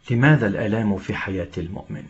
لماذا الآلام في حياة المؤمن؟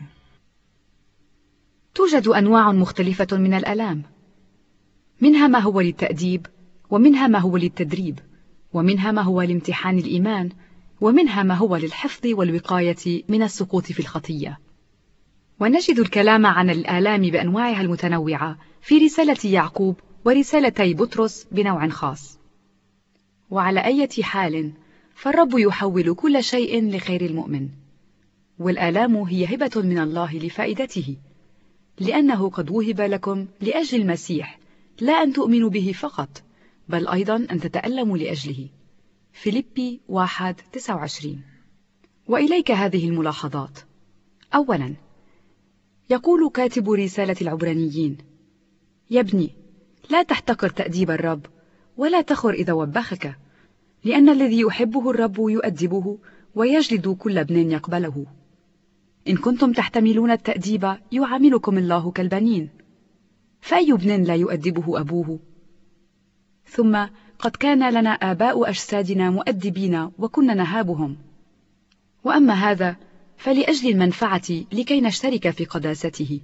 توجد أنواع مختلفة من الآلام، منها ما هو للتأديب، ومنها ما هو للتدريب، ومنها ما هو لامتحان الإيمان، ومنها ما هو للحفظ والوقاية من السقوط في الخطية. ونجد الكلام عن الآلام بأنواعها المتنوعة في رسالة يعقوب ورسالتي بطرس بنوع خاص. وعلى أي حال فالرب يحول كل شيء لخير المؤمن، والآلام هي هبة من الله لفائدته، لأنه قد وهب لكم لأجل المسيح، لا أن تؤمنوا به فقط، بل أيضا أن تتألموا لأجله. فيليبي 1:29. وإليك هذه الملاحظات. أولا، يقول كاتب رسالة العبرانيين: يا ابني، لا تحتقر تأديب الرب، ولا تخر إذا وبخك، لأن الذي يحبه الرب يؤدبه، ويجلد كل ابن يقبله. إن كنتم تحتملون التأديب يعاملكم الله كالبنين، فأي ابن لا يؤدبه أبوه؟ ثم قد كان لنا آباء أجسادنا مؤدبين وكنا نهابهم، وأما هذا فلأجل المنفعة لكي نشترك في قداسته.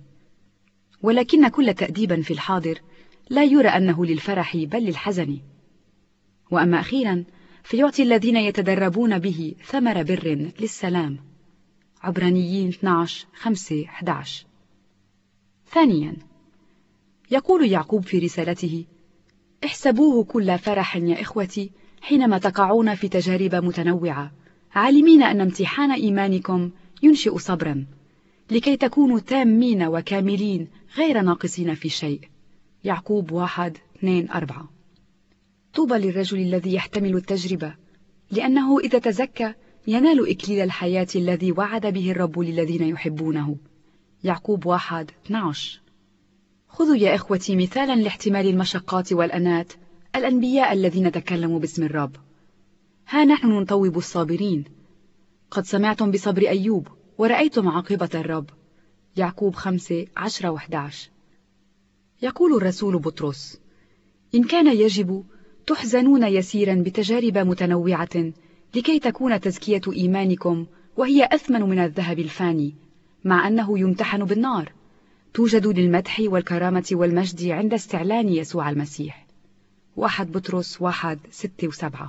ولكن كل تأديب في الحاضر لا يرى أنه للفرح بل للحزن، وأما أخيرا فيعطي الذين يتدربون به ثمر بر للسلام. عبرانيين 12:5-11. ثانيا، يقول يعقوب في رسالته: احسبوه كل فرح يا إخوتي حينما تقعون في تجارب متنوعة، عالمين أن امتحان إيمانكم ينشئ صبرا، لكي تكونوا تامين وكاملين غير ناقصين في شيء. يعقوب 1:2-4. طوبى للرجل الذي يحتمل التجربة، لأنه إذا تزكى ينال إكليل الحياة الذي وعد به الرب للذين يحبونه. يعقوب 1:12. خذوا يا إخوتي مثالا لاحتمال المشقات والأنات الأنبياء الذين تكلموا باسم الرب. ها نحن نطوب الصابرين، قد سمعتم بصبر أيوب ورأيتم عاقبة الرب. يعقوب 5:10-11. يقول الرسول بطرس: إن كان يجب تحزنون يسيرا بتجارب متنوعة، لكي تكون تزكية إيمانكم، وهي أثمن من الذهب الفاني، مع أنه يمتحن بالنار، توجد للمدح والكرامة والمجد عند استعلان يسوع المسيح. 1 بطرس 1:6-7.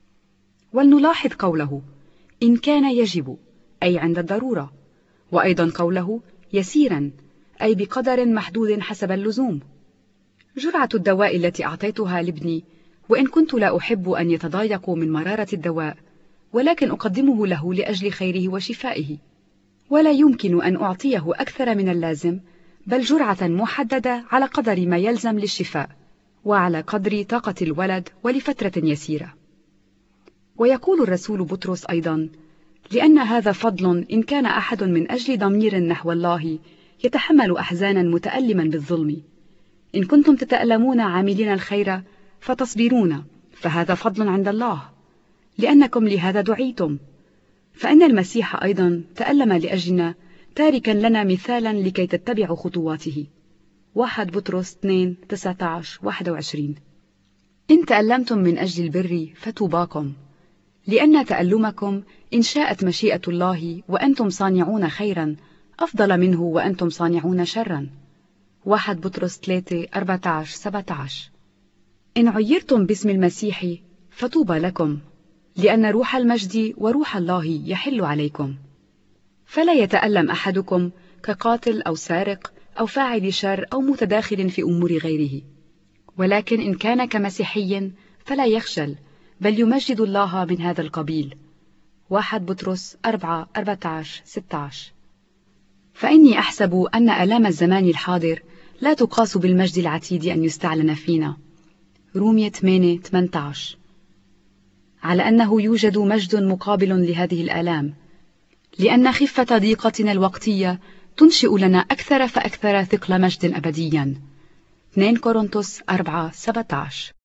ولنلاحظ قوله إن كان يجب، أي عند الضرورة، وأيضا قوله يسيرا، أي بقدر محدود حسب اللزوم. جرعة الدواء التي أعطيتها لابني، وإن كنت لا أحب أن يتضايق من مرارة الدواء، ولكن أقدمه له لأجل خيره وشفائه، ولا يمكن أن أعطيه أكثر من اللازم، بل جرعة محددة على قدر ما يلزم للشفاء، وعلى قدر طاقة الولد ولفترة يسيرة. ويقول الرسول بطرس أيضا: لأن هذا فضل إن كان أحد من أجل ضمير نحو الله يتحمل أحزانا متألما بالظلم. إن كنتم تتألمون عاملين الخير فتصبرون، فهذا فضل عند الله، لأنكم لهذا دعيتم. فإن المسيح أيضا تألم لأجلنا، تاركا لنا مثالا لكي تتبعوا خطواته. 1 بطرس 2:19-21. إن تألمتم من أجل البر فتوباكم، لأن تألمكم إن شاءت مشيئة الله وأنتم صانعون خيرا أفضل منه وأنتم صانعون شرا. 1 بطرس 3:14-17. إن عيرتم باسم المسيح فطوبى لكم، لأن روح المجد وروح الله يحل عليكم. فلا يتألم أحدكم كقاتل أو سارق أو فاعل شر أو متداخل في أمور غيره، ولكن إن كان كمسيحي فلا يخجل، بل يمجد الله من هذا القبيل. 1 بطرس 4:14-16. فإني أحسب أن آلام الزمان الحاضر لا تقاس بالمجد العتيد أن يستعلن فينا. رومية 8:18. على أنه يوجد مجد مقابل لهذه الآلام، لأن خفة ضيقتنا الوقتية تنشئ لنا أكثر فأكثر ثقل مجد أبديا. 2 كورنثوس 4:17.